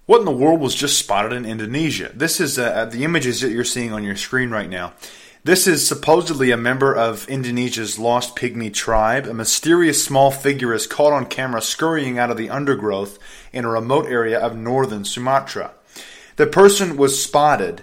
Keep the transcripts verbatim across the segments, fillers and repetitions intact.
What in the world was just spotted in Indonesia? This is uh, the images that you're seeing on your screen right now. This is supposedly a member of Indonesia's lost pygmy tribe. A mysterious small figure is caught on camera scurrying out of the undergrowth in a remote area of northern Sumatra. The person was spotted.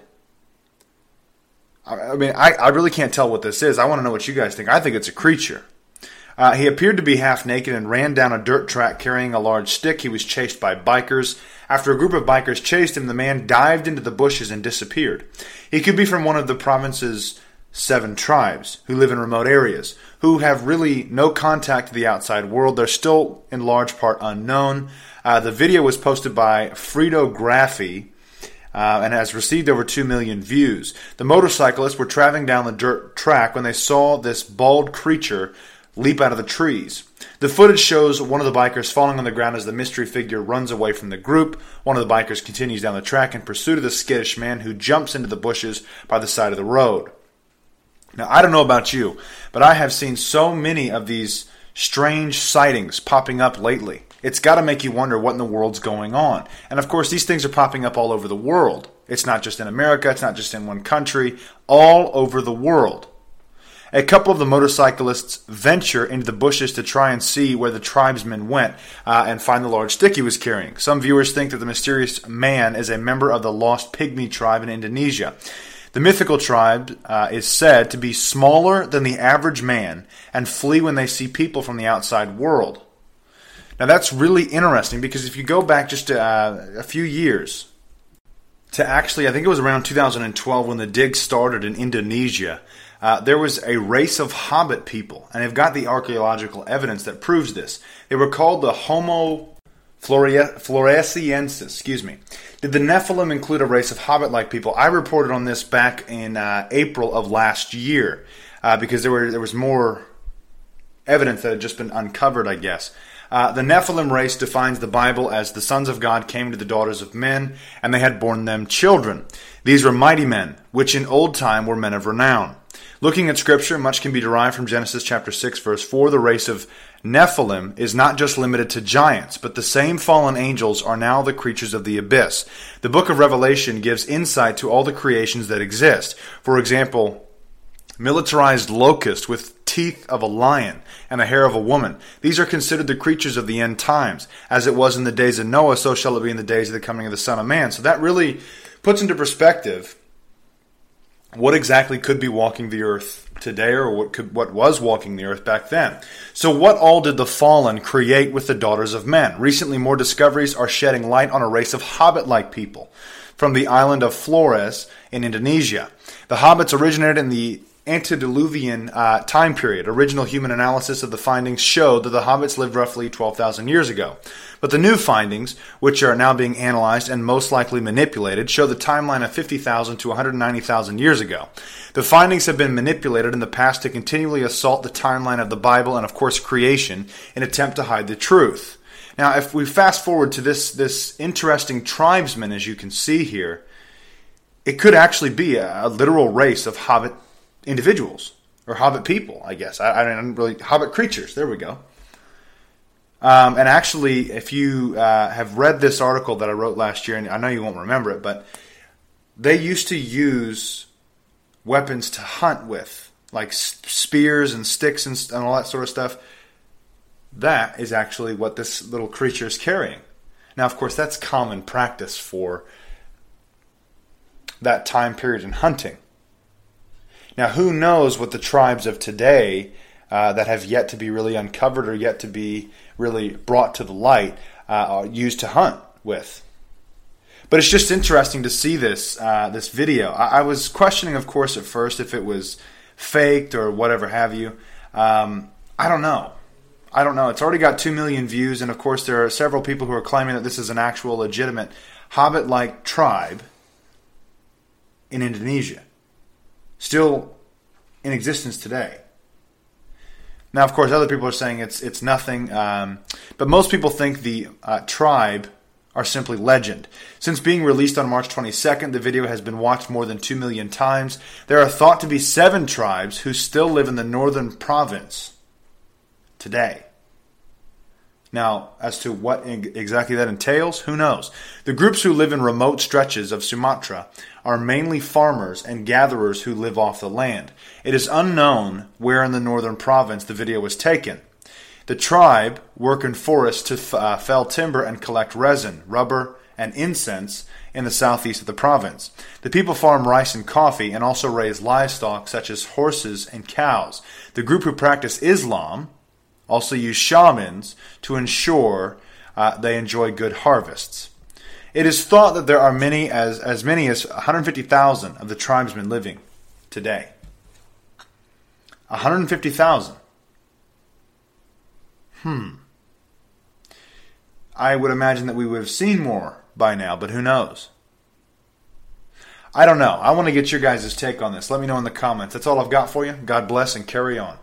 I mean, I, I really can't tell what this is. I want to know what you guys think. I think it's a creature. Uh, he appeared to be half naked and ran down a dirt track carrying a large stick. He was chased by bikers. After a group of bikers chased him, the man dived into the bushes and disappeared. He could be from one of the province's seven tribes who live in remote areas, who have really no contact to the outside world. They're still in large part unknown. Uh, the video was posted by Fritography uh, and has received over two million views. The motorcyclists were traveling down the dirt track when they saw this bald creature leap out of the trees. The footage shows one of the bikers falling on the ground as the mystery figure runs away from the group. One of the bikers continues down the track in pursuit of the skittish man, who jumps into the bushes by the side of the road. Now, I don't know about you, but I have seen so many of these strange sightings popping up lately. It's got to make you wonder what in the world's going on. And of course, these things are popping up all over the world. It's not just in America. It's not just in one country. All over the world. A couple of the motorcyclists venture into the bushes to try and see where the tribesman went uh, and find the large stick he was carrying. Some viewers think that the mysterious man is a member of the lost pygmy tribe in Indonesia. The mythical tribe uh, is said to be smaller than the average man and flee when they see people from the outside world. Now that's really interesting, because if you go back just uh, a few years to actually, I think it was around two thousand twelve when the dig started in Indonesia, uh, there was a race of hobbit people, and they've got the archaeological evidence that proves this. They were called the Homo floresiensis, excuse me. Did the Nephilim include a race of hobbit-like people? I reported on this back in uh, April of last year uh, because there were there was more evidence that had just been uncovered, I guess. Uh, the Nephilim race defines the Bible as the sons of God came to the daughters of men, and they had borne them children. These were mighty men, which in old time were men of renown. Looking at Scripture, much can be derived from Genesis chapter six, verse four. The race of Nephilim is not just limited to giants, but the same fallen angels are now the creatures of the abyss. The book of Revelation gives insight to all the creations that exist. For example, militarized locust with teeth of a lion and the hair of a woman. These are considered the creatures of the end times. As it was in the days of Noah, so shall it be in the days of the coming of the Son of Man. So that really puts into perspective what exactly could be walking the earth today, or what could what was walking the earth back then. So what all did the fallen create with the daughters of men? Recently, more discoveries are shedding light on a race of hobbit-like people from the island of Flores in Indonesia. The hobbits originated in the antediluvian uh, time period. Original human analysis of the findings showed that the hobbits lived roughly twelve thousand years ago. But the new findings, which are now being analyzed and most likely manipulated, show the timeline of fifty thousand to one hundred ninety thousand years ago. The findings have been manipulated in the past to continually assault the timeline of the Bible and, of course, creation in an attempt to hide the truth. Now, if we fast forward to this, this interesting tribesman, as you can see here, it could actually be a, a literal race of hobbit individuals, or hobbit people, I guess. I, I don't really, hobbit creatures, there we go. Um, and actually, if you uh, have read this article that I wrote last year, and I know you won't remember it, but they used to use weapons to hunt with, like spears and sticks and, and all that sort of stuff. That is actually what this little creature is carrying. Now, of course, that's common practice for that time period in hunting. Now, who knows what the tribes of today uh, that have yet to be really uncovered or yet to be really brought to the light uh, are used to hunt with. But it's just interesting to see this uh, this video. I, I was questioning, of course, at first if it was faked or whatever have you. Um, I don't know. I don't know. It's already got two million views, and of course there are several people who are claiming that this is an actual legitimate hobbit-like tribe in Indonesia, still in existence today. Now, of course, other people are saying it's it's nothing, um, but most people think the uh, tribe are simply legend. Since being released on March twenty-second, the video has been watched more than two million times. There are thought to be seven tribes who still live in the northern province today. Now, as to what exactly that entails, who knows? The groups who live in remote stretches of Sumatra are mainly farmers and gatherers who live off the land. It is unknown where in the northern province the video was taken. The tribe work in forests to uh, fell timber and collect resin, rubber, and incense in the southeast of the province. The people farm rice and coffee and also raise livestock such as horses and cows. The group who practice Islam also use shamans to ensure uh, they enjoy good harvests. It is thought that there are many as, as many as one hundred fifty thousand of the tribesmen living today. one hundred fifty thousand. Hmm. I would imagine that we would have seen more by now, but who knows? I don't know. I want to get your guys' take on this. Let me know in the comments. That's all I've got for you. God bless and carry on.